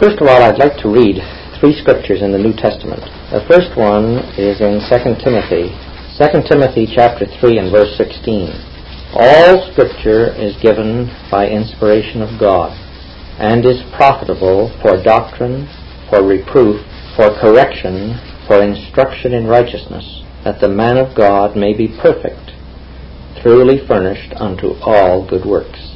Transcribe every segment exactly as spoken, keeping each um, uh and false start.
First of all, I'd like to read three scriptures in the New Testament. The first one is in Second Timothy, Second Timothy chapter three and verse sixteen. All Scripture is given by inspiration of God, and is profitable for doctrine, for reproof, for correction, for instruction in righteousness, that the man of God may be perfect, truly furnished unto all good works.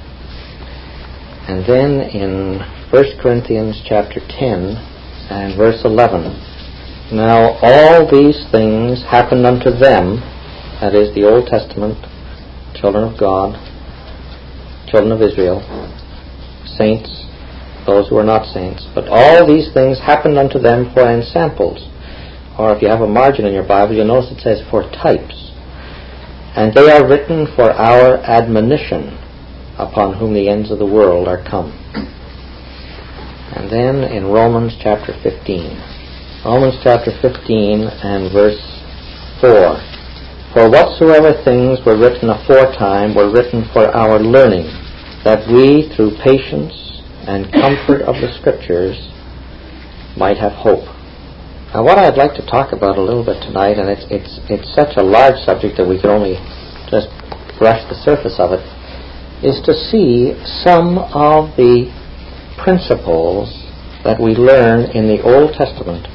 And then in First Corinthians chapter ten and verse eleven, now all these things happened unto them, that is the Old Testament, children of God, children of Israel, saints, those who are not saints, but all these things happened unto them for ensamples, or if you have a margin in your Bible, you'll notice it says for types, and they are written for our admonition, upon whom the ends of the world are come. And then in Romans chapter fifteen, Romans chapter fifteen and verse four, for whatsoever things were written aforetime were written for our learning, that we through patience and comfort of the Scriptures might have hope. Now, what I'd like to talk about a little bit tonight, and it's it's it's such a large subject that we can only just brush the surface of it, is to see some of the principles that we learn in the Old Testament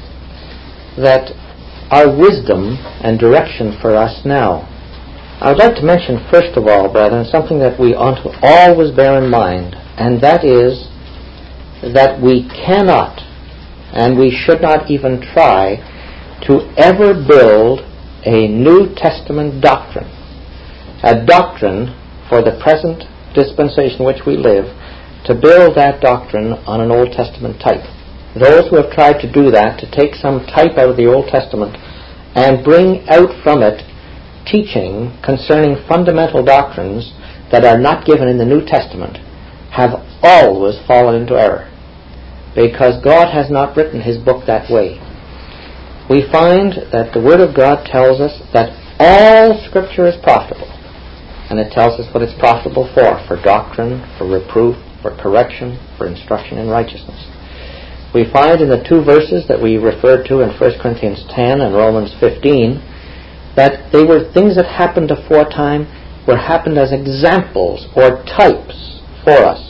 that are wisdom and direction for us now. I would like to mention, first of all, brethren, something that we ought to always bear in mind, and that is that we cannot, and we should not even try, to ever build a New Testament doctrine, a doctrine for the present dispensation in which we live, to build that doctrine on an Old Testament type. Those who have tried to do that, to take some type out of the Old Testament and bring out from it teaching concerning fundamental doctrines that are not given in the New Testament, have always fallen into error, because God has not written His book that way. We find that the Word of God tells us that all Scripture is profitable, and it tells us what it's profitable for, for doctrine, for reproof, for correction, for instruction in righteousness. We find in the two verses that we referred to in First Corinthians ten and Romans fifteen that they were things that happened aforetime, were happened as examples or types for us.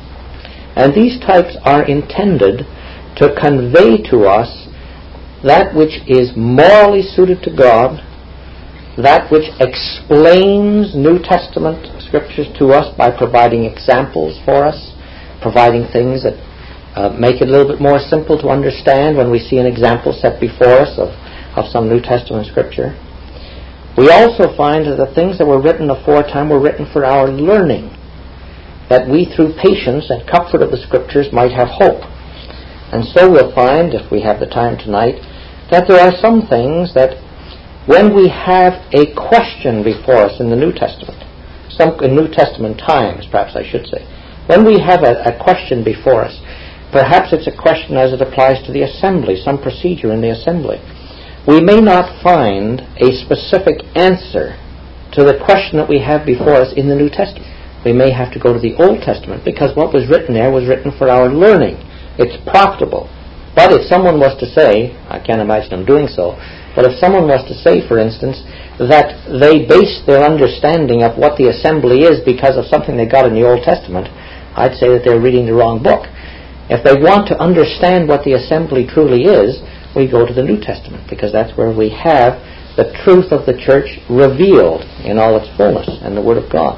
And these types are intended to convey to us that which is morally suited to God, that which explains New Testament Scriptures to us by providing examples for us, providing things that uh, make it a little bit more simple to understand when we see an example set before us of, of some New Testament Scripture. We also find that the things that were written aforetime were written for our learning, that we through patience and comfort of the Scriptures might have hope. And so we'll find, if we have the time tonight, that there are some things that when we have a question before us in the New Testament, some in New Testament times, perhaps I should say, when we have a, a question before us, perhaps it's a question as it applies to the assembly, some procedure in the assembly, we may not find a specific answer to the question that we have before us in the New Testament. We may have to go to the Old Testament, because what was written there was written for our learning. It's profitable. But if someone was to say, I can't imagine them doing so, but if someone was to say, for instance, that they base their understanding of what the assembly is because of something they got in the Old Testament, I'd say that they're reading the wrong book. If they want to understand what the assembly truly is, we go to the New Testament, because that's where we have the truth of the church revealed in all its fullness and the Word of God.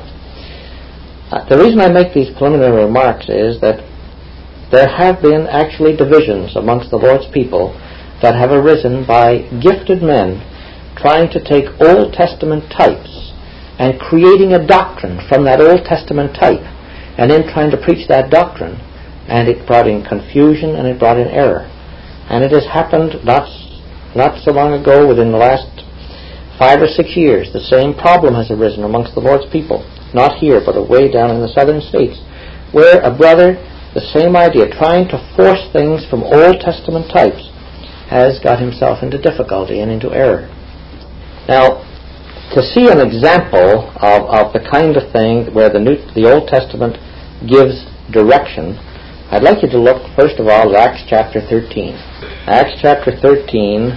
Uh, the reason I make these preliminary remarks is that there have been actually divisions amongst the Lord's people that have arisen by gifted men trying to take Old Testament types and creating a doctrine from that Old Testament type, and then trying to preach that doctrine, and it brought in confusion and it brought in error. And it has happened not, not so long ago, within the last five or six years. The same problem has arisen amongst the Lord's people, not here, but away down in the southern states, where a brother, the same idea, trying to force things from Old Testament types, has got himself into difficulty and into error. Now, to see an example of, of the kind of thing where the, New, the Old Testament gives direction, I'd like you to look, first of all, at Acts chapter thirteen. Acts chapter thirteen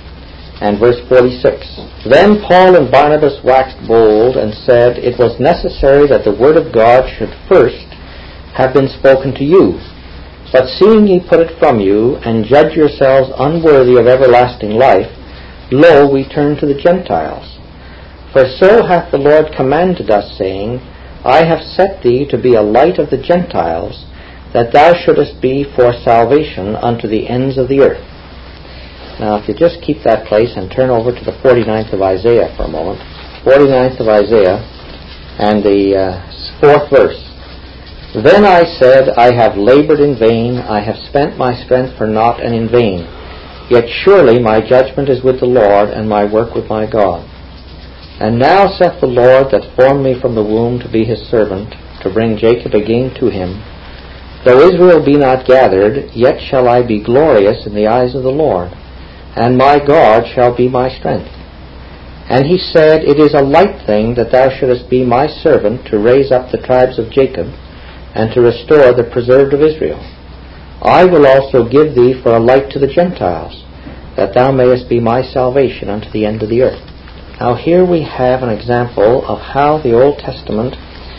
and verse forty-six. Then Paul and Barnabas waxed bold and said, It was necessary that the word of God should first have been spoken to you. But seeing ye put it from you, and judge yourselves unworthy of everlasting life, lo, we turn to the Gentiles. For so hath the Lord commanded us, saying, I have set thee to be a light of the Gentiles, that thou shouldest be for salvation unto the ends of the earth. Now, if you just keep that place and turn over to the forty-ninth of Isaiah for a moment. forty-ninth of Isaiah and the uh, fourth verse. Then I said, I have labored in vain, I have spent my strength for naught and in vain. Yet surely my judgment is with the Lord, and my work with my God. And now saith the Lord that formed me from the womb to be his servant, to bring Jacob again to him. Though Israel be not gathered, yet shall I be glorious in the eyes of the Lord, and my God shall be my strength. And he said, It is a light thing that thou shouldest be my servant, to raise up the tribes of Jacob, and to restore the preserved of Israel. I will also give thee for a light to the Gentiles, that thou mayest be my salvation unto the end of the earth. Now here we have an example of how the Old Testament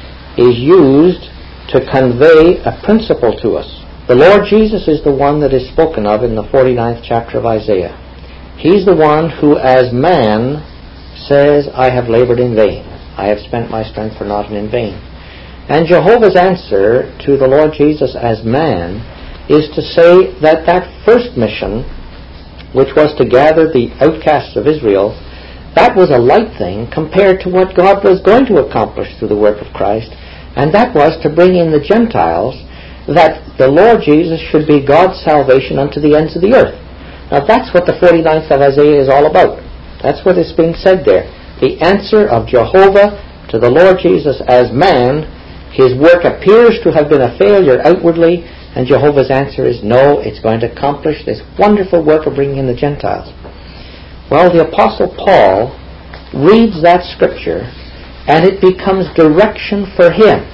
is used to convey a principle to us. The Lord Jesus is the one that is spoken of in the forty-ninth chapter of Isaiah. He's the one who as man says, I have labored in vain. I have spent my strength for naught and in vain. And Jehovah's answer to the Lord Jesus as man is to say that that first mission, which was to gather the outcasts of Israel, that was a light thing compared to what God was going to accomplish through the work of Christ, and that was to bring in the Gentiles, that the Lord Jesus should be God's salvation unto the ends of the earth. Now that's what the forty-ninth of Isaiah is all about. That's what is being said there. The answer of Jehovah to the Lord Jesus as man. His work appears to have been a failure outwardly, and Jehovah's answer is no, it's going to accomplish this wonderful work of bringing in the Gentiles. Well, the Apostle Paul reads that scripture, and it becomes direction for him.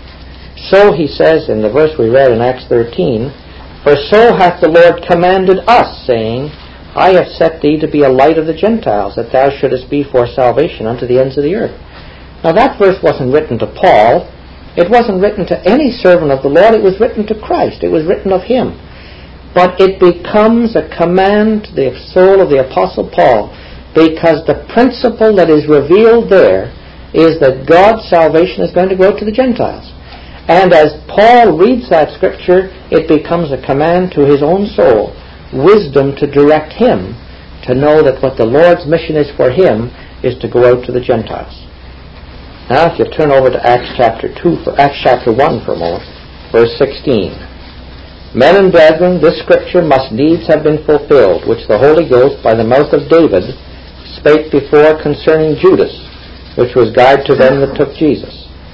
So he says in the verse we read in Acts thirteen, For so hath the Lord commanded us, saying, I have set thee to be a light of the Gentiles, that thou shouldest be for salvation unto the ends of the earth. Now that verse wasn't written to Paul. It wasn't written to any servant of the Lord. It was written to Christ. It was written of him. But it becomes a command to the soul of the Apostle Paul, because the principle that is revealed there is that God's salvation is going to go to the Gentiles. And as Paul reads that scripture, it becomes a command to his own soul, wisdom to direct him to know that what the Lord's mission is for him is to go out to the Gentiles. Now, if you turn over to Acts chapter two, for Acts chapter one for a moment, verse sixteen. Men and brethren, this scripture must needs have been fulfilled, which the Holy Ghost by the mouth of David spake before concerning Judas, which was guide to them that took Jesus.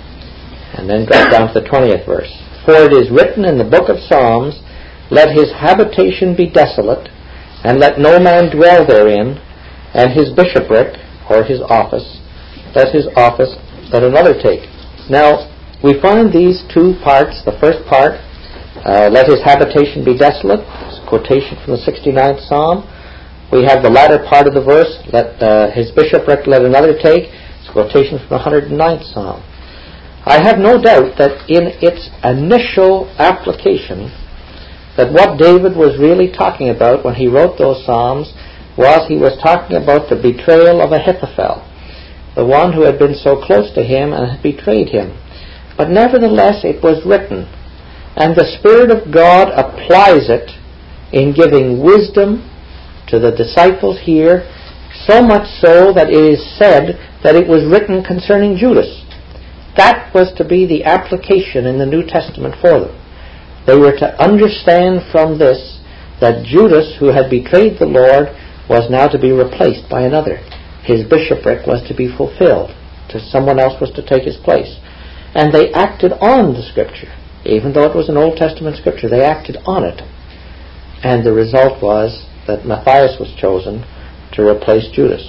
And then drop down to the twentieth verse. For it is written in the book of Psalms, Let his habitation be desolate, and let no man dwell therein, and his bishopric, or his office, let his office let another take. Now, we find these two parts. The first part, uh, let his habitation be desolate, it's a quotation from the sixty-ninth Psalm. We have the latter part of the verse, let uh, his bishopric let another take, it's a quotation from the one hundred ninth Psalm. I have no doubt that in its initial application, that what David was really talking about when he wrote those Psalms was he was talking about the betrayal of Ahithophel, the one who had been so close to him and had betrayed him. But nevertheless it was written, and the Spirit of God applies it in giving wisdom to the disciples here, so much so that it is said that it was written concerning Judas. That was to be the application in the New Testament for them. They were to understand from this that Judas, who had betrayed the Lord, was now to be replaced by another. His bishopric was to be fulfilled. To someone else was to take his place. And they acted on the scripture. Even though it was an Old Testament scripture, they acted on it. And the result was that Matthias was chosen to replace Judas.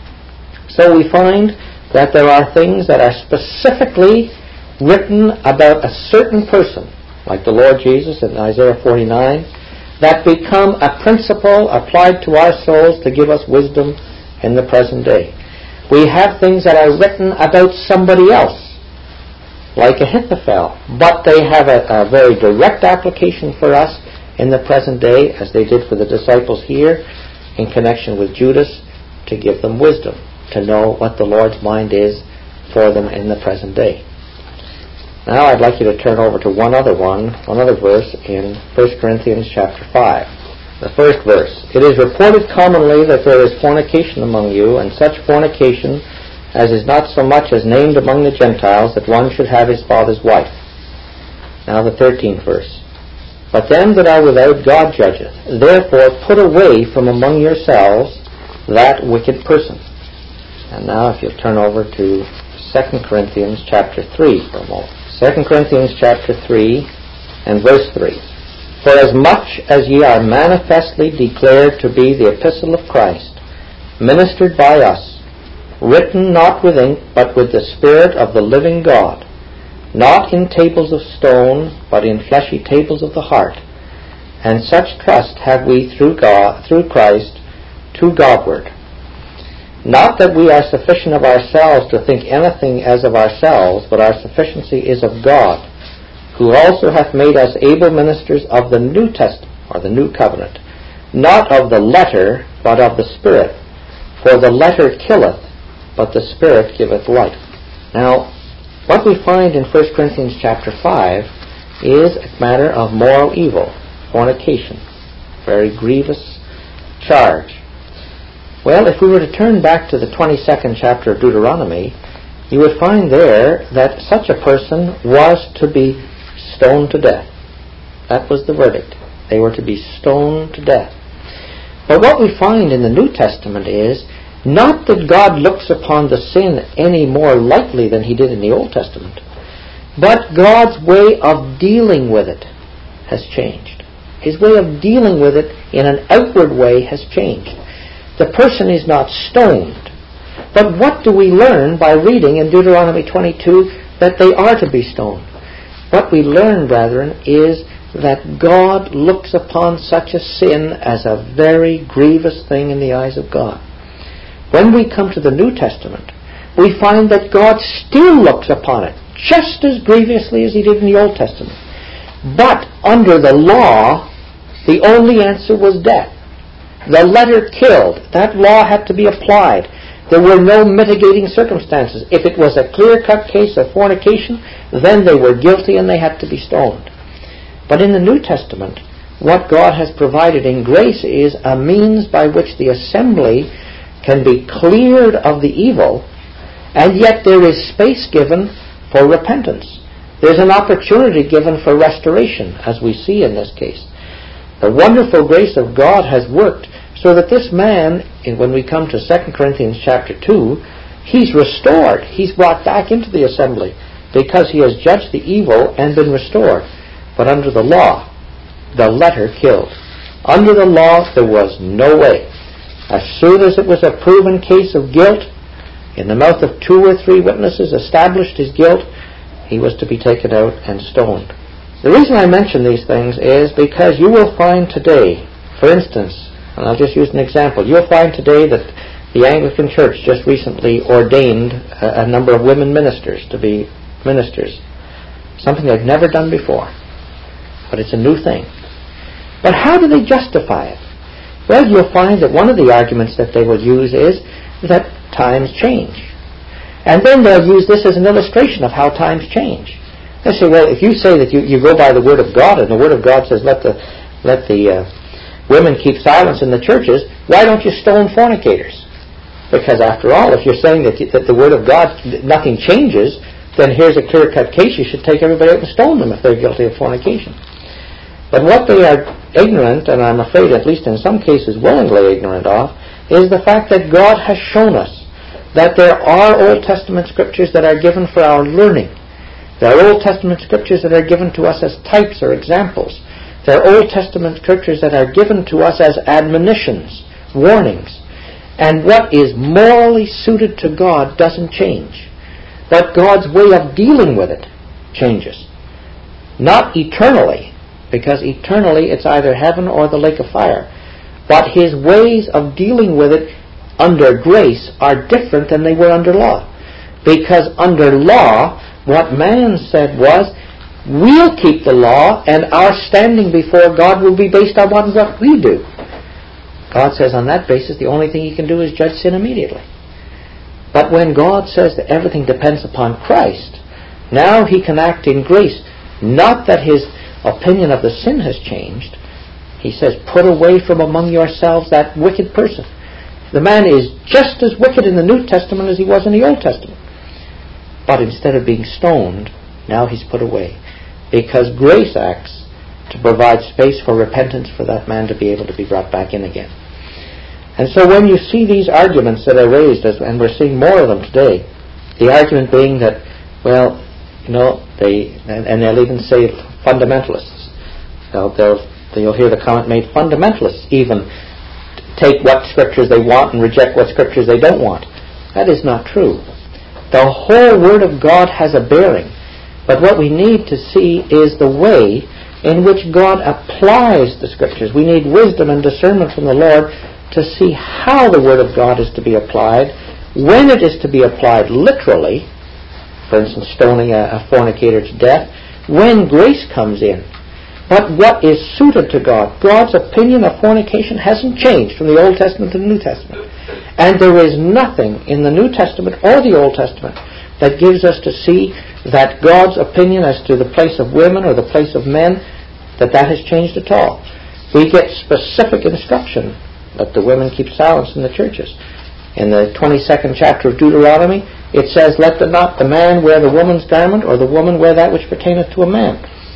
So we find that there are things that are specifically written about a certain person. like the Lord Jesus in Isaiah forty-nine, that become a principle applied to our souls to give us wisdom in the present day. We have things that are written about somebody else, like Ahithophel, but they have a, a very direct application for us in the present day, as they did for the disciples here, in connection with Judas, to give them wisdom, to know what the Lord's mind is for them in the present day. Now I'd like you to turn over to one other one, one other verse in First Corinthians chapter five. The first verse. It is reported commonly that there is fornication among you, and such fornication as is not so much as named among the Gentiles, that one should have his father's wife. Now the thirteenth verse. But them that are without God judgeth. Therefore put away from among yourselves that wicked person. And now if you'll turn over to Second Corinthians chapter three for a moment. Second Corinthians chapter three and verse three. For as much as ye are manifestly declared to be the epistle of Christ, ministered by us, written not with ink, but with the Spirit of the living God, not in tables of stone, but in fleshy tables of the heart. And such trust have we through God, through Christ, to Godward. Not that we are sufficient of ourselves to think anything as of ourselves, but our sufficiency is of God, who also hath made us able ministers of the New Testament, or the New Covenant, not of the letter, but of the Spirit. For the letter killeth, but the Spirit giveth life. Now, what we find in First Corinthians chapter five is a matter of moral evil, fornication, very grievous charge. Well, if we were to turn back to the twenty-second chapter of Deuteronomy, you would find there that such a person was to be stoned to death. That was the verdict. They were to be stoned to death. But what we find in the New Testament is not that God looks upon the sin any more lightly than he did in the Old Testament, but God's way of dealing with it has changed. His way of dealing with it in an outward way has changed. The person is not stoned. But what do we learn by reading in Deuteronomy twenty-two that they are to be stoned? What we learn, brethren, is that God looks upon such a sin as a very grievous thing in the eyes of God. When we come to the New Testament, we find that God still looks upon it just as grievously as he did in the Old Testament. But under the law, the only answer was death. The letter killed. That law had to be applied. There were no mitigating circumstances. If it was a clear-cut case of fornication, then they were guilty and they had to be stoned. But in the New Testament, what God has provided in grace is a means by which the assembly can be cleared of the evil, and yet there is space given for repentance. There's an opportunity given for restoration, as we see in this case. The wonderful grace of God has worked so that this man, when we come to Second Corinthians chapter two, he's restored. He's brought back into the assembly because he has judged the evil and been restored. But under the law, the letter killed. Under the law, there was no way. As soon as it was a proven case of guilt, in the mouth of two or three witnesses established his guilt, he was to be taken out and stoned. The reason I mention these things is because you will find today, for instance, and I'll just use an example, you'll find today that the Anglican Church just recently ordained a, a number of women ministers to be ministers. Something they've never done before. But it's a new thing. But how do they justify it? Well, you'll find that one of the arguments that they will use is that times change. And then they'll use this as an illustration of how times change. They say, well, if you say that you, you go by the Word of God, and the Word of God says let the let the uh, women keep silence in the churches, why don't you stone fornicators? Because after all, if you're saying that, that the Word of God, nothing changes, then here's a clear-cut case. You should take everybody out and stone them if they're guilty of fornication. But what they are ignorant, and I'm afraid at least in some cases willingly ignorant of, is the fact that God has shown us that there are Old Testament scriptures that are given for our learning. There are Old Testament scriptures that are given to us as types or examples. There are Old Testament scriptures that are given to us as admonitions, warnings. And what is morally suited to God doesn't change. But God's way of dealing with it changes. Not eternally, because eternally it's either heaven or the lake of fire. But his ways of dealing with it under grace are different than they were under law. Because under law, what man said was, we'll keep the law and our standing before God will be based on what we do. God says on that basis the only thing he can do is judge sin immediately. But when God says that everything depends upon Christ, now he can act in grace. Not that his opinion of the sin has changed. He says, put away from among yourselves that wicked person. The man is just as wicked in the New Testament as he was in the Old Testament. But instead of being stoned, now he's put away. Because grace acts to provide space for repentance for that man to be able to be brought back in again. And so when you see these arguments that are raised, and we're seeing more of them today, the argument being that, well, you know, they, and, and they'll even say fundamentalists. They'll, they'll, you'll hear the comment made, fundamentalists even take what scriptures they want and reject what scriptures they don't want. That is not true. The whole Word of God has a bearing. But what we need to see is the way in which God applies the scriptures. We need wisdom and discernment from the Lord to see how the Word of God is to be applied, when it is to be applied literally, for instance, stoning a, a fornicator to death, when grace comes in. But what is suited to God? God's opinion of fornication hasn't changed from the Old Testament to the New Testament. And there is nothing in the New Testament or the Old Testament that gives us to see that God's opinion as to the place of women or the place of men, that that has changed at all. We get specific instruction that the women keep silence in the churches. In the twenty-second chapter of Deuteronomy, it says, let the, not the man wear the woman's garment, or the woman wear that which pertaineth to a man.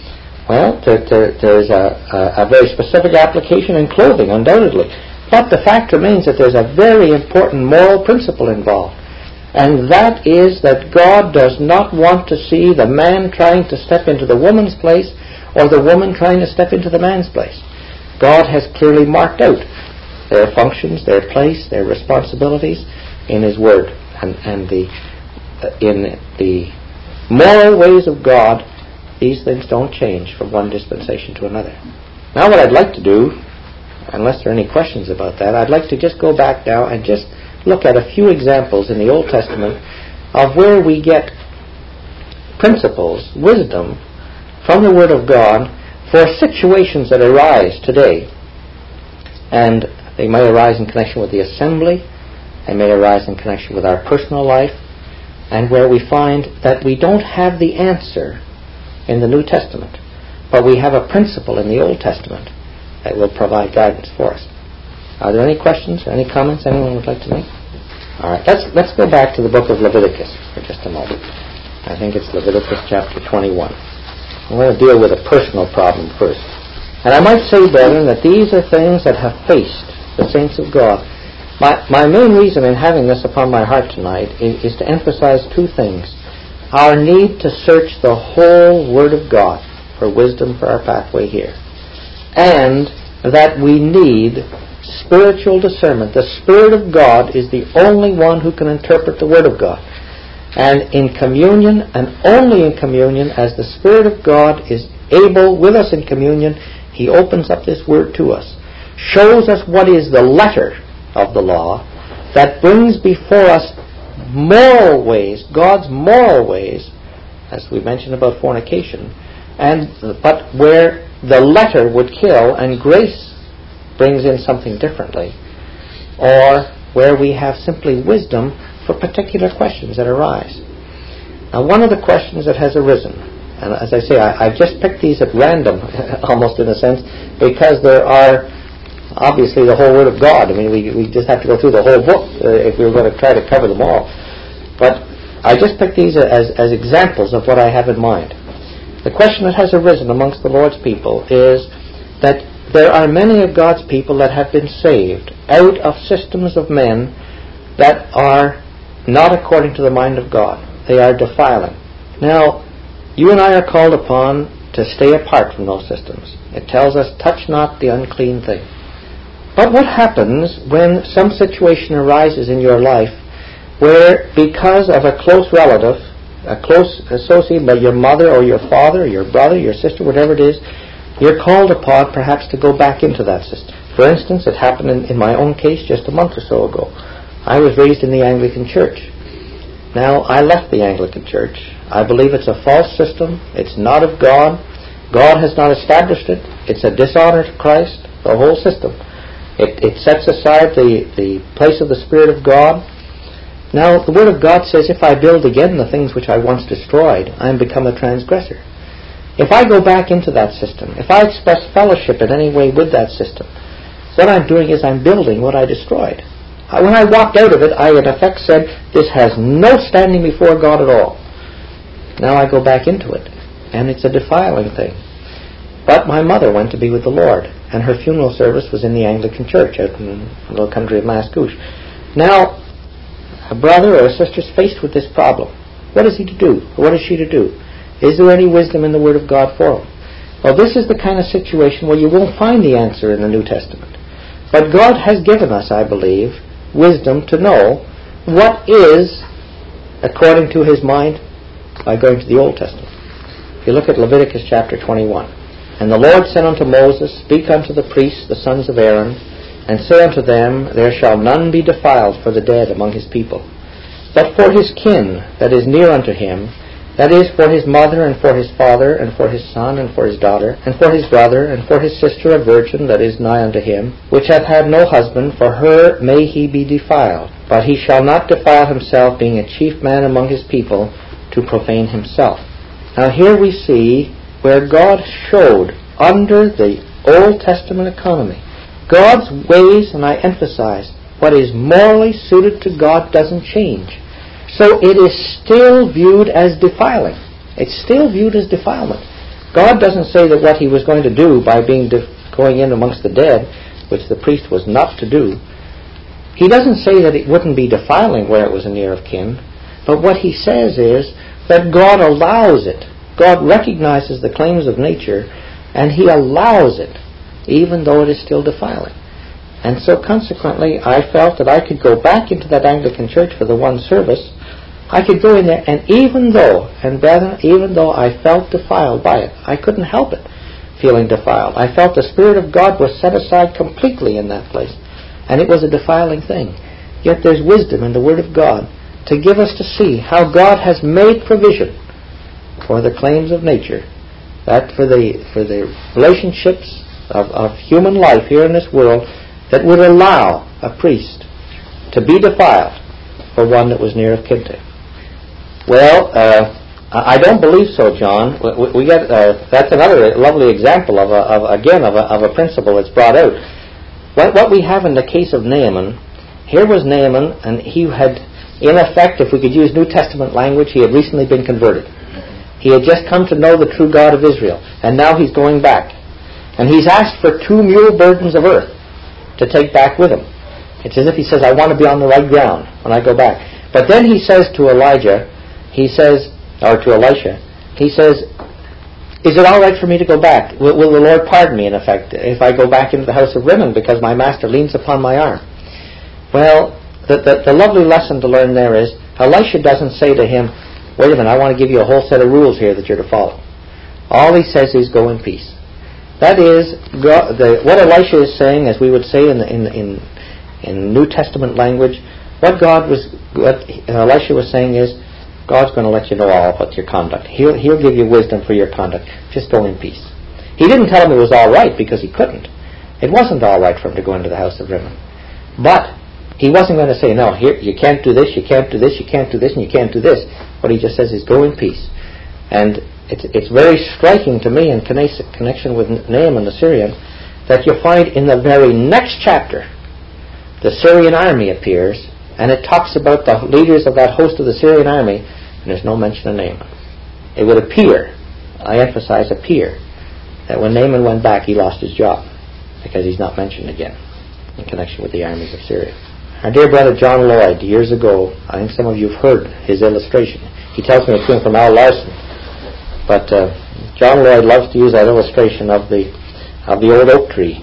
Well, there, there, there is a, a, a very specific application in clothing, undoubtedly. But the fact remains that there's a very important moral principle involved. And that is that God does not want to see the man trying to step into the woman's place or the woman trying to step into the man's place. God has clearly marked out their functions, their place, their responsibilities in His Word. And, and the, uh, in the moral ways of God, these things don't change from one dispensation to another. Now what I'd like to do, unless there are any questions about that, I'd like to just go back now and just look at a few examples in the Old Testament of where we get principles, wisdom, from the Word of God for situations that arise today. And they may arise in connection with the assembly, they may arise in connection with our personal life, and where we find that we don't have the answer in the New Testament, but we have a principle in the Old Testament that will provide guidance for us. Are there any questions or any comments anyone would like to make? All right, let's let's go back to the book of Leviticus for just a moment. I think it's Leviticus chapter twenty-one. I'm going to deal with a personal problem first. And I might say, brethren, that these are things that have faced the saints of God. My, my main reason in having this upon my heart tonight is, is to emphasize two things. Our need to search the whole Word of God for wisdom for our pathway here. And that we need spiritual discernment. The Spirit of God is the only one who can interpret the Word of God. And in communion, and only in communion, as the Spirit of God is able with us in communion, He opens up this Word to us, shows us what is the letter of the law, that brings before us moral ways, God's moral ways, as we mentioned about fornication, and but where the letter would kill and grace brings in something differently, or where we have simply wisdom for particular questions that arise. Now, one of the questions that has arisen, and as I say, I, I've just picked these at random, almost in a sense, because there are obviously the whole Word of God. I mean, we, we just have to go through the whole book uh, if we were going to try to cover them all. But I just picked these as, as examples of what I have in mind. The question that has arisen amongst the Lord's people is that there are many of God's people that have been saved out of systems of men that are not according to the mind of God. They are defiling. Now, you and I are called upon to stay apart from those systems. It tells us, touch not the unclean thing. But what happens when some situation arises in your life where, because of a close relative a close associate, but your mother or your father or your brother, your sister, whatever it is, you're called upon perhaps to go back into that system. For instance, it happened in, in my own case just a month or so ago. I was raised in the Anglican Church. Now, I left the Anglican Church. I believe it's a false system. It's not of God. God has not established it. It's a dishonor to Christ, the whole system. It, it sets aside the, the place of the Spirit of God. Now, the Word of God says, if I build again the things which I once destroyed, I am become a transgressor. If I go back into that system, if I express fellowship in any way with that system, what I'm doing is I'm building what I destroyed. When I walked out of it, I in effect said, this has no standing before God at all. Now I go back into it, and it's a defiling thing. But my mother went to be with the Lord, and her funeral service was in the Anglican Church out in the little country of Mascouche. Now, a brother or a sister is faced with this problem. What is he to do? What is she to do? Is there any wisdom in the Word of God for him? Well, this is the kind of situation where you won't find the answer in the New Testament. But God has given us, I believe, wisdom to know what is according to His mind by going to the Old Testament. If you look at Leviticus chapter twenty-one. And the Lord said unto Moses, Speak unto the priests, the sons of Aaron, and say unto them, There shall none be defiled for the dead among his people, but for his kin that is near unto him, that is, for his mother, and for his father, and for his son, and for his daughter, and for his brother, and for his sister a virgin that is nigh unto him, which hath had no husband, for her may he be defiled. But he shall not defile himself, being a chief man among his people, to profane himself. Now here we see where God showed under the Old Testament economy, God's ways, and I emphasize, what is morally suited to God doesn't change. So it is still viewed as defiling. It's still viewed as defilement. God doesn't say that what He was going to do by being def- going in amongst the dead, which the priest was not to do, He doesn't say that it wouldn't be defiling where it was a near of kin, but what He says is that God allows it. God recognizes the claims of nature, and He allows it, even though it is still defiling. And so consequently, I felt that I could go back into that Anglican Church for the one service. I could go in there, and even though, and brethren, even though I felt defiled by it, I couldn't help it, feeling defiled. I felt the Spirit of God was set aside completely in that place, and it was a defiling thing. Yet there's wisdom in the Word of God to give us to see how God has made provision for the claims of nature, that for the for the relationships of, of human life here in this world, that would allow a priest to be defiled for one that was near of kin to him. Well, uh, I don't believe so, John. We, we get uh, that's another lovely example of, a, of again of a, of a principle that's brought out. What, what we have in the case of Naaman, here was Naaman, and he had, in effect, if we could use New Testament language, he had recently been converted. He had just come to know the true God of Israel, and now he's going back, and he's asked for two mule burdens of earth to take back with him. It's as if he says, I want to be on the right ground when I go back. But then he says to Elijah, he says, or to Elisha, he says, is it all right for me to go back? Will, will the Lord pardon me, in effect, if I go back into the house of Rimmon because my master leans upon my arm? Well, the, the, the lovely lesson to learn there is, Elisha doesn't say to him, wait a minute, I want to give you a whole set of rules here that you're to follow. All he says is, go in peace. That is, God, the, what Elisha is saying, as we would say in, the, in, in, in New Testament language, what God was, what Elisha was saying is, God's going to let you know all about your conduct. He'll, he'll give you wisdom for your conduct. Just go in peace. He didn't tell him it was all right because he couldn't. It wasn't all right for him to go into the house of Rimmon. But he wasn't going to say, no, here, you can't do this, you can't do this, you can't do this, and you can't do this. What he just says is, go in peace. And it's, it's very striking to me in connection with Naaman the Syrian that you find in the very next chapter, the Syrian army appears, and it talks about the leaders of that host of the Syrian army, and there's no mention of Naaman. It would appear, I emphasize appear, that when Naaman went back, he lost his job, because he's not mentioned again in connection with the armies of Syria. Our dear brother John Lloyd, years ago, I think some of you have heard his illustration. He tells me it came from Al Larson, but uh, John Lloyd loves to use that illustration of the of the old oak tree.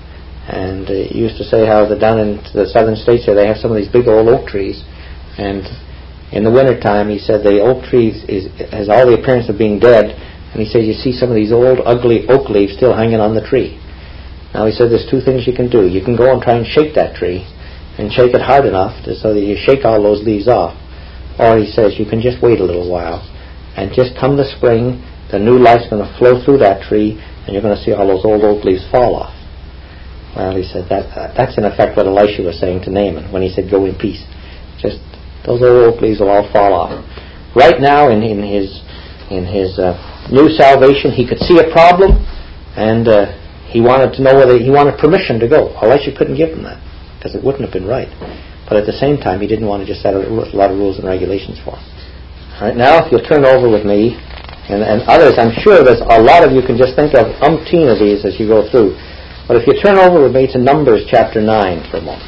And uh, he used to say how the down in the southern states here they have some of these big old oak trees, and in the wintertime, he said the oak tree is, has all the appearance of being dead, and he said you see some of these old, ugly oak leaves still hanging on the tree. Now he said there's two things you can do. You can go and try and shake that tree, and shake it hard enough to, so that you shake all those leaves off. Or he says you can just wait a little while, and just come the spring, the new life's going to flow through that tree, and you're going to see all those old oak leaves fall off. Well, he said that uh, that's in effect what Elisha was saying to Naaman when he said, go in peace. Just those old oak leaves will all fall off. Right now, in, in his in his uh, new salvation, he could see a problem, and uh, he wanted to know whether he wanted permission to go. Elisha couldn't give him that, because it wouldn't have been right. But at the same time, he didn't want to just set a lot of rules and regulations for him. All right, now, if you'll turn over with me, and, and others, I'm sure there's a lot of you can just think of umpteen of these as you go through. But if you turn over with me to Numbers chapter nine for a moment,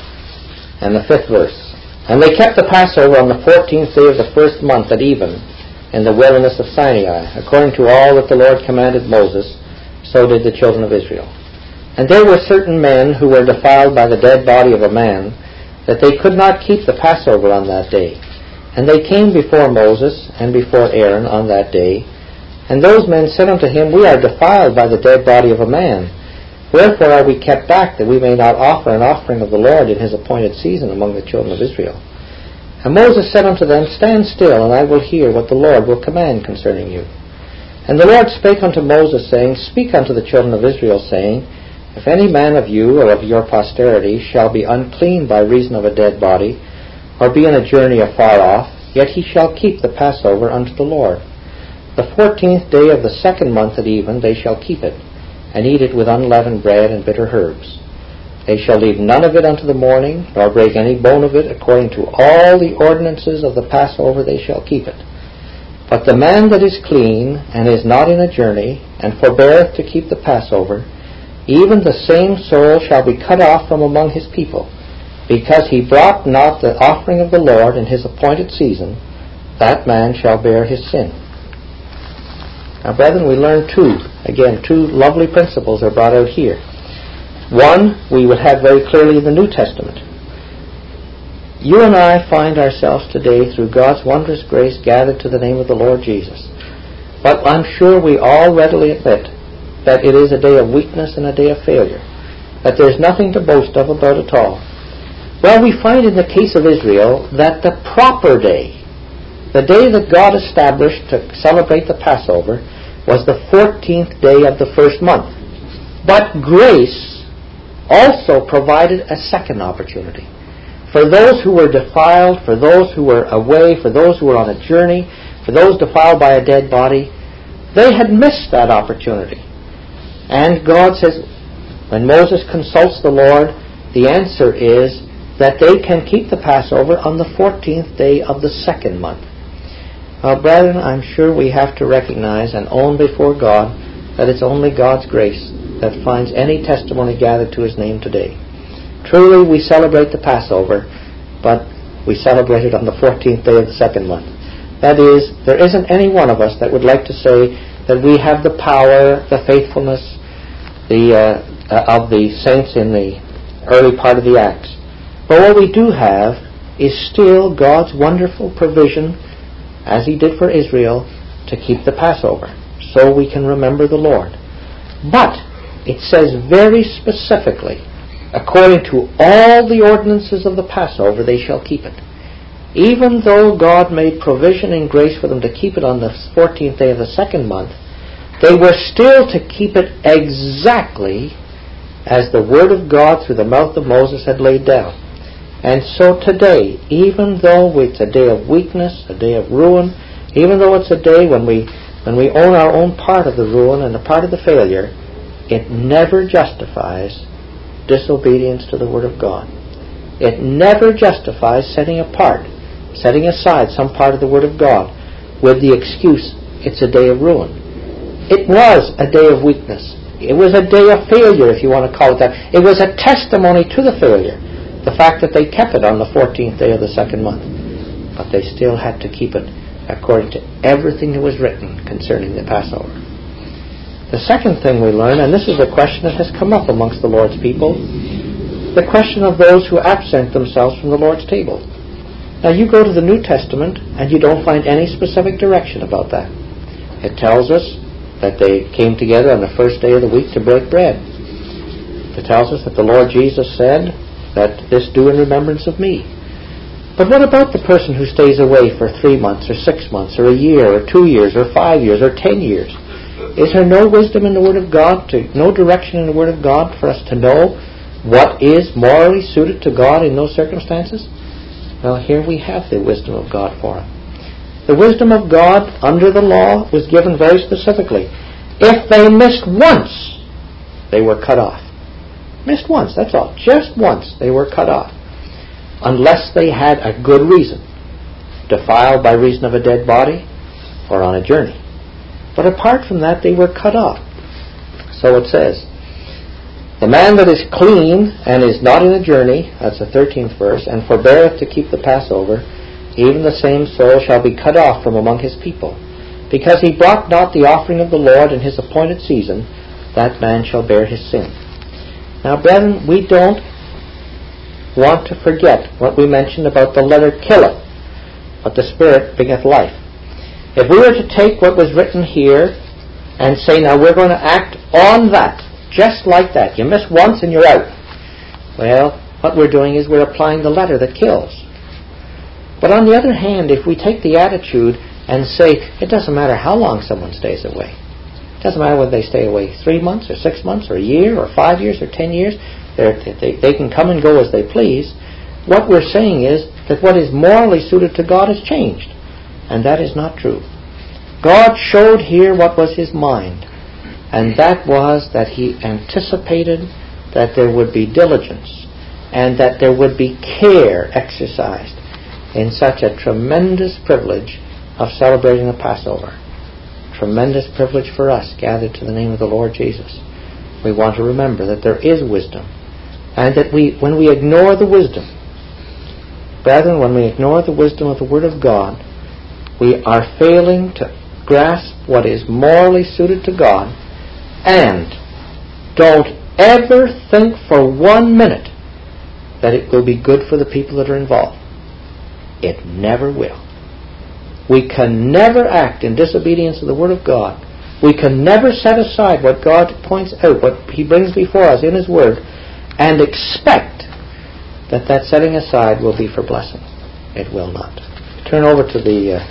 and the fifth verse. And they kept the Passover on the fourteenth day of the first month at even, in the wilderness of Sinai, according to all that the Lord commanded Moses, so did the children of Israel. And there were certain men who were defiled by the dead body of a man, that they could not keep the Passover on that day. And they came before Moses and before Aaron on that day. And those men said unto him, we are defiled by the dead body of a man. Wherefore are we kept back, that we may not offer an offering of the Lord in his appointed season among the children of Israel? And Moses said unto them, stand still, and I will hear what the Lord will command concerning you. And the Lord spake unto Moses, saying, speak unto the children of Israel, saying, if any man of you or of your posterity shall be unclean by reason of a dead body, or be in a journey afar off, yet he shall keep the Passover unto the Lord. The fourteenth day of the second month at even they shall keep it, and eat it with unleavened bread and bitter herbs. They shall leave none of it unto the morning, nor break any bone of it. According to all the ordinances of the Passover they shall keep it. But the man that is clean, and is not in a journey, and forbeareth to keep the Passover, even the same soul shall be cut off from among his people, because he brought not the offering of the Lord in his appointed season. That man shall bear his sin. Now, brethren, we learn two, again, two lovely principles are brought out here. One, we would have very clearly in the New Testament. You and I find ourselves today, through God's wondrous grace, gathered to the name of the Lord Jesus. But I'm sure we all readily admit that it is a day of weakness and a day of failure, that there's nothing to boast of about at all. Well, we find in the case of Israel that the proper day, the day that God established to celebrate the Passover, was the fourteenth day of the first month. But grace also provided a second opportunity. For those who were defiled, for those who were away, for those who were on a journey, for those defiled by a dead body, they had missed that opportunity. And God says, when Moses consults the Lord, the answer is that they can keep the Passover on the fourteenth day of the second month. Well, brethren, I'm sure we have to recognize and own before God that it's only God's grace that finds any testimony gathered to his name today. Truly, we celebrate the Passover, but we celebrate it on the fourteenth day of the second month. That is, there isn't any one of us that would like to say that we have the power, the faithfulness the, uh, uh, of the saints in the early part of the Acts. But what we do have is still God's wonderful provision, as he did for Israel, to keep the Passover, so we can remember the Lord. But it says very specifically, according to all the ordinances of the Passover, they shall keep it. Even though God made provision and grace for them to keep it on the fourteenth day of the second month, they were still to keep it exactly as the Word of God through the mouth of Moses had laid down. And so today, even though it's a day of weakness, a day of ruin, even though it's a day when we when we own our own part of the ruin and a part of the failure, it never justifies disobedience to the Word of God. It never justifies setting apart, setting aside some part of the Word of God with the excuse, it's a day of ruin. It was a day of weakness. It was a day of failure, if you want to call it that. It was a testimony to the failure, the fact that they kept it on the fourteenth day of the second month. But they still had to keep it according to everything that was written concerning the Passover. The second thing we learn, and this is a question that has come up amongst the Lord's people, the question of those who absent themselves from the Lord's table. Now you go to the New Testament and you don't find any specific direction about that. It tells us that they came together on the first day of the week to break bread. It tells us that the Lord Jesus said that this do in remembrance of me. But what about the person who stays away for three months or six months or a year or two years or five years or ten years? Is there no wisdom in the Word of God, to, no direction in the Word of God for us to know what is morally suited to God in those circumstances? Well, here we have the wisdom of God for it. The wisdom of God under the law was given very specifically. If they missed once, they were cut off. Missed once, that's all. Just once they were cut off. Unless they had a good reason. Defiled by reason of a dead body or on a journey. But apart from that, they were cut off. So it says, the man that is clean and is not in a journey, that's the thirteenth verse, and forbeareth to keep the Passover, even the same soul shall be cut off from among his people. Because he brought not the offering of the Lord in his appointed season, that man shall bear his sin. Now, brethren, we don't want to forget what we mentioned about the letter killeth, but the Spirit bringeth life. If we were to take what was written here and say, now we're going to act on that, just like that. You miss once and you're out. Well, what we're doing is we're applying the letter that kills. But on the other hand, if we take the attitude and say, it doesn't matter how long someone stays away. It doesn't matter whether they stay away three months or six months or a year or five years or ten years. They, they can come and go as they please. What we're saying is that what is morally suited to God has changed. And that is not true. God showed here what was His mind. And that was that He anticipated that there would be diligence and that there would be care exercised in such a tremendous privilege of celebrating the Passover. Tremendous privilege for us gathered to the name of the Lord Jesus. We want to remember that there is wisdom, and that we, when we ignore the wisdom, brethren, when we ignore the wisdom of the Word of God, we are failing to grasp what is morally suited to God. And don't ever think for one minute that it will be good for the people that are involved. It never will. We can never act in disobedience to the Word of God. We can never set aside what God points out, what He brings before us in His Word, and expect that that setting aside will be for blessing. It will not. Turn over to the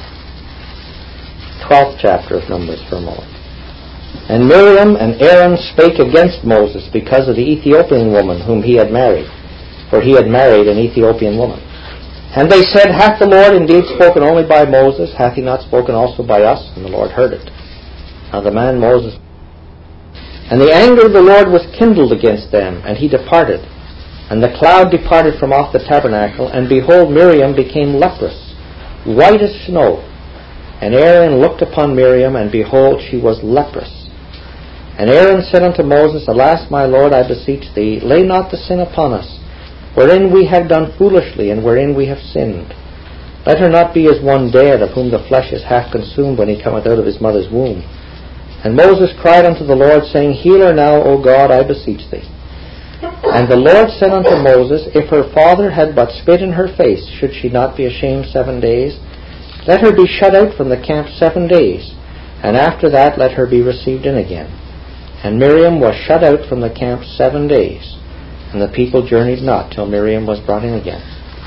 uh, twelfth chapter of Numbers for a moment. And Miriam and Aaron spake against Moses because of the Ethiopian woman whom he had married, for he had married an Ethiopian woman. And they said, hath the Lord indeed spoken only by Moses? Hath He not spoken also by us? And the Lord heard it. Now the man Moses... And the anger of the Lord was kindled against them, and He departed. And the cloud departed from off the tabernacle, and behold, Miriam became leprous, white as snow. And Aaron looked upon Miriam, and behold, she was leprous. And Aaron said unto Moses, alas, my Lord, I beseech thee, lay not the sin upon us, wherein we have done foolishly, and wherein we have sinned. Let her not be as one dead, of whom the flesh is half consumed when he cometh out of his mother's womb. And Moses cried unto the Lord, saying, heal her now, O God, I beseech thee. And the Lord said unto Moses, if her father had but spit in her face, should she not be ashamed seven days? Let her be shut out from the camp seven days, and after that let her be received in again. And Miriam was shut out from the camp seven days, and the people journeyed not till Miriam was brought in again.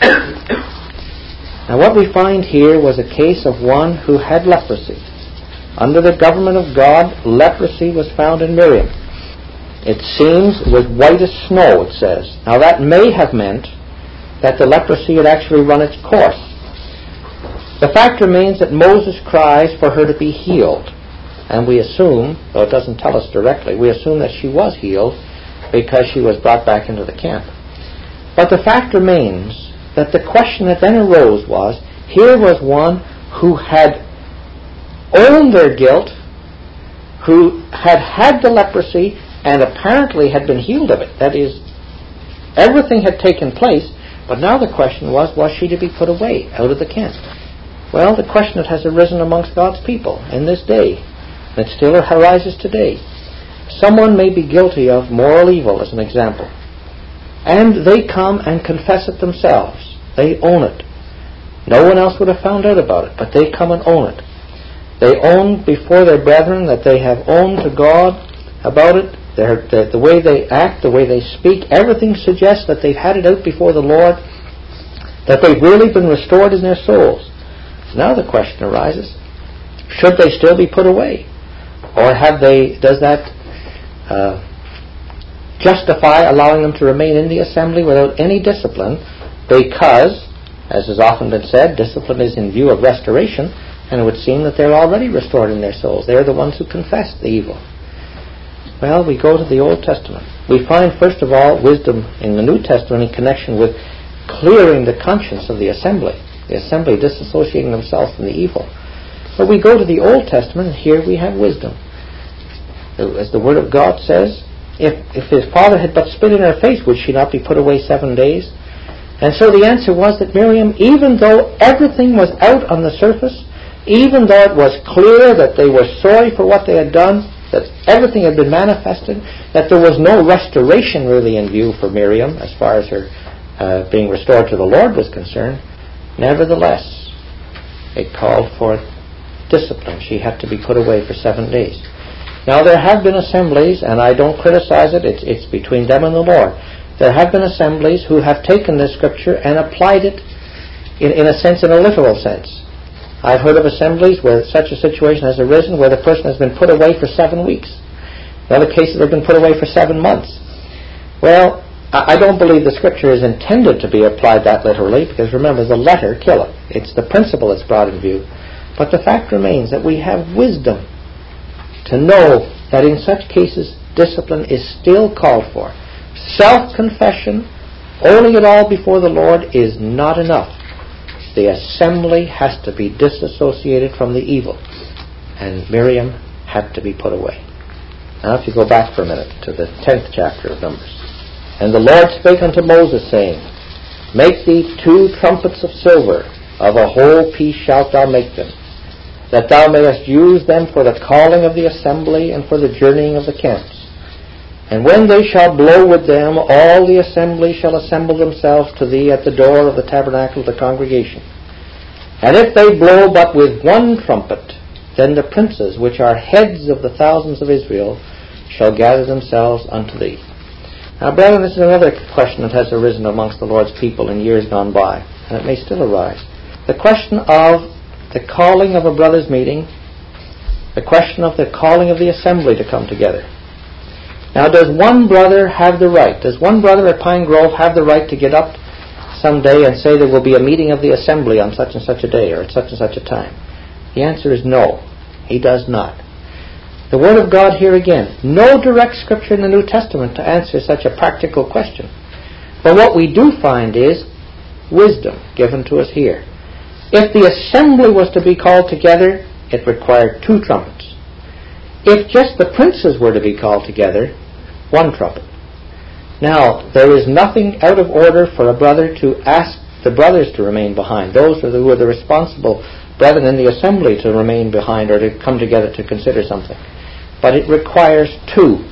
Now what we find here was a case of one who had leprosy. Under the government of God, leprosy was found in Miriam. It seems was white as snow, it says. Now that may have meant that the leprosy had actually run its course. The fact remains that Moses cries for her to be healed. And we assume, though it doesn't tell us directly, we assume that she was healed because she was brought back into the camp. But the fact remains that the question that then arose was, here was one who had owned their guilt, who had had the leprosy and apparently had been healed of it. That is, everything had taken place, but now the question was, was she to be put away out of the camp? Well, the question that has arisen amongst God's people in this day, and it still arises today. Someone may be guilty of moral evil, as an example, and they come and confess it themselves. They own it. No one else would have found out about it, but they come and own it. They own before their brethren that they have owned to God about it. They're, the, the way they act, the way they speak, everything suggests that they've had it out before the Lord, that they've really been restored in their souls. Now the question arises, should they still be put away? Or have they, does that uh, justify allowing them to remain in the assembly without any discipline, because, as has often been said, discipline is in view of restoration, and it would seem that they're already restored in their souls. They're the ones who confess the evil. Well, we go to the Old Testament. We find, first of all, wisdom in the New Testament in connection with clearing the conscience of the assembly, the assembly disassociating themselves from the evil. But we go to the Old Testament, and here we have wisdom. As the Word of God says, if, if his father had but spit in her face, would she not be put away seven days? And so the answer was that Miriam, even though everything was out on the surface, even though it was clear that they were sorry for what they had done, that everything had been manifested, that there was no restoration really in view for Miriam as far as her uh, being restored to the Lord was concerned, nevertheless, it called for discipline. She had to be put away for seven days. Now there have been assemblies, and I don't criticize it, it's, it's between them and the Lord. There have been assemblies who have taken this scripture and applied it in, in a sense, in a literal sense. I've heard of assemblies where such a situation has arisen where the person has been put away for seven weeks. In other cases, they've been put away for seven months. Well, I don't believe the scripture is intended to be applied that literally, because remember, the letter killeth. It's the principle that's brought in view. But the fact remains that we have wisdom to know that in such cases, discipline is still called for. Self-confession, owning it all before the Lord, is not enough. The assembly has to be disassociated from the evil. And Miriam had to be put away. Now if you go back for a minute to the tenth chapter of Numbers. And the Lord spake unto Moses, saying, Make thee two trumpets of silver, of a whole piece shalt thou make them, that thou mayest use them for the calling of the assembly and for the journeying of the camps. And when they shall blow with them, all the assembly shall assemble themselves to thee at the door of the tabernacle of the congregation. And if they blow but with one trumpet, then the princes, which are heads of the thousands of Israel, shall gather themselves unto thee. Now, brethren, this is another question that has arisen amongst the Lord's people in years gone by, and it may still arise. The question of the calling of a brother's meeting, the question of the calling of the assembly to come together. Now, does one brother have the right, does one brother at Pine Grove have the right to get up someday and say there will be a meeting of the assembly on such and such a day or at such and such a time? The answer is no, he does not. The Word of God here again, no direct scripture in the New Testament to answer such a practical question. But what we do find is wisdom given to us here. If the assembly was to be called together, it required two trumpets. If just the princes were to be called together, one trumpet. Now, there is nothing out of order for a brother to ask the brothers to remain behind, those who are the responsible brethren in the assembly to remain behind or to come together to consider something. But it requires two.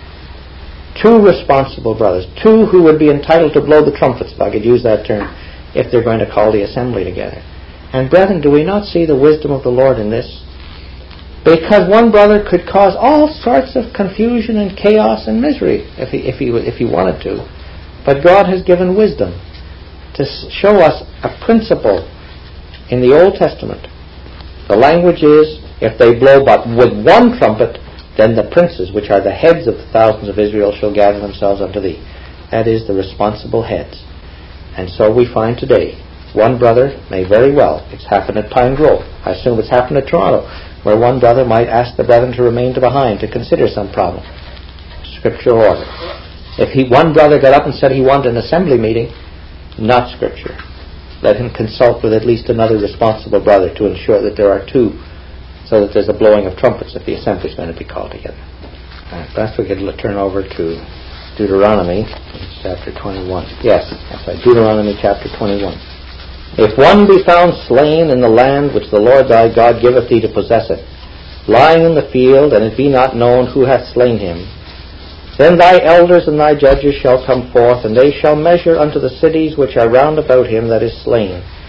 Two responsible brothers. Two who would be entitled to blow the trumpets, if I could use that term, if they're going to call the assembly together. And brethren, do we not see the wisdom of the Lord in this? Because one brother could cause all sorts of confusion and chaos and misery if he, if he, if he wanted to. But God has given wisdom to show us a principle in the Old Testament. The language is, if they blow but with one trumpet, then the princes, which are the heads of the thousands of Israel, shall gather themselves unto thee. That is, the responsible heads. And so we find today, one brother may very well, it's happened at Pine Grove, I assume it's happened at Toronto, where one brother might ask the brethren to remain behind to consider some problem. Scriptural order. If he, one brother got up and said he wanted an assembly meeting, not Scripture. Let him consult with at least another responsible brother to ensure that there are two, so that there's a blowing of trumpets if the assembly is going to be called together. Right, perhaps we could turn over to Deuteronomy chapter twenty-one. Yes, that's right, Deuteronomy chapter twenty-one. If one be found slain in the land which the Lord thy God giveth thee to possess it, lying in the field, and it be not known who hath slain him, then thy elders and thy judges shall come forth, and they shall measure unto the cities which are round about him that is slain,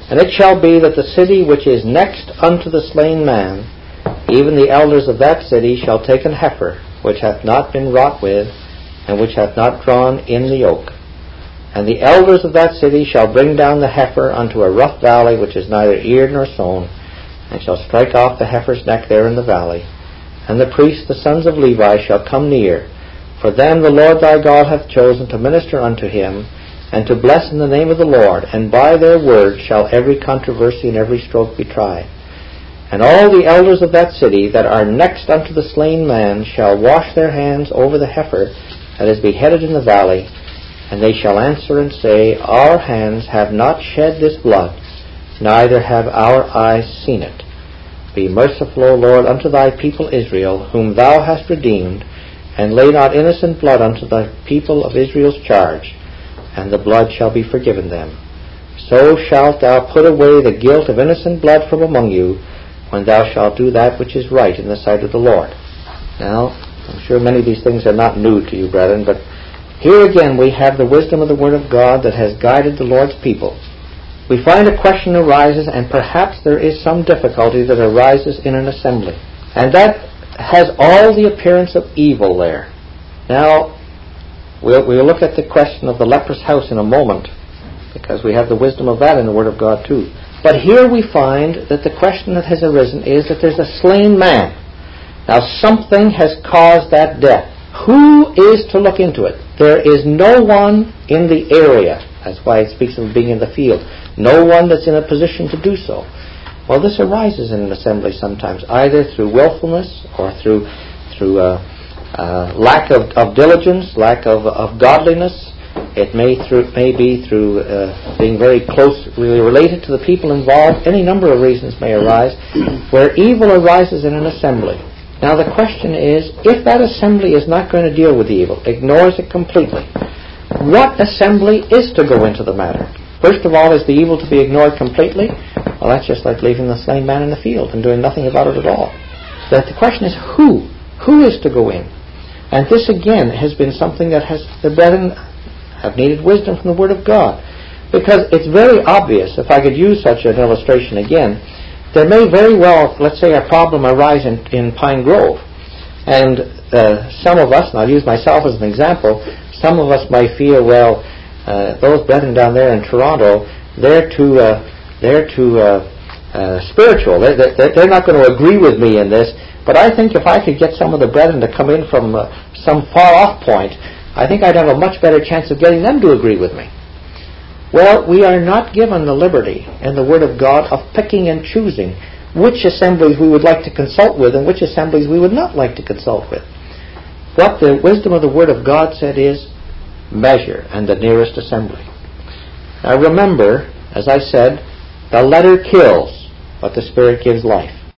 And it shall be that the city which is next unto the slain man, even the elders of that city shall take an heifer, which hath not been wrought with, and which hath not drawn in the yoke. And the elders of that city shall bring down the heifer unto a rough valley, which is neither eared nor sown, and shall strike off the heifer's neck there in the valley. And the priests, the sons of Levi, shall come near, for them the Lord thy God hath chosen to minister unto him, and to bless in the name of the Lord, and by their word shall every controversy and every stroke be tried. And all the elders of that city that are next unto the slain man shall wash their hands over the heifer that is beheaded in the valley, and they shall answer and say, Our hands have not shed this blood, neither have our eyes seen it. Be merciful, O Lord, unto thy people Israel, whom thou hast redeemed, and lay not innocent blood unto the people of Israel's charge, and the blood shall be forgiven them. So shalt thou put away the guilt of innocent blood from among you, when thou shalt do that which is right in the sight of the Lord. Now, I'm sure many of these things are not new to you, brethren, but here again we have the wisdom of the Word of God that has guided the Lord's people. We find a question arises, and perhaps there is some difficulty that arises in an assembly. And that has all the appearance of evil there. Now, we'll, we'll look at the question of the leprous house in a moment, because we have the wisdom of that in the Word of God too. But here we find that the question that has arisen is that there's a slain man. Now, something has caused that death. Who is to look into it? There is no one in the area. That's why it speaks of being in the field. No one that's in a position to do so. Well, this arises in an assembly sometimes, either through willfulness or through through uh, uh, lack of, of diligence, lack of, of godliness. It may through may be through uh, being very closely related to the people involved. Any number of reasons may arise where evil arises in an assembly. Now the question is, if that assembly is not going to deal with the evil, ignores it completely, what assembly is to go into the matter? First of all, is the evil to be ignored completely? Well, that's just like leaving the slain man in the field and doing nothing about it at all. That the question is who? Who is to go in? And this again has been something that has the brethren have needed wisdom from the Word of God. Because it's very obvious, if I could use such an illustration again, there may very well, let's say, a problem arise in, in Pine Grove. And uh, some of us, and I'll use myself as an example, some of us might feel, well, uh, those brethren down there in Toronto, they're too, uh, they're too uh, uh, spiritual. They're, they're, they're not going to agree with me in this. But I think if I could get some of the brethren to come in from uh, some far-off point, I think I'd have a much better chance of getting them to agree with me. Well, we are not given the liberty in the Word of God of picking and choosing which assemblies we would like to consult with and which assemblies we would not like to consult with. What the wisdom of the Word of God said is, measure and the nearest assembly. Now remember, as I said, the letter kills, but the Spirit gives life.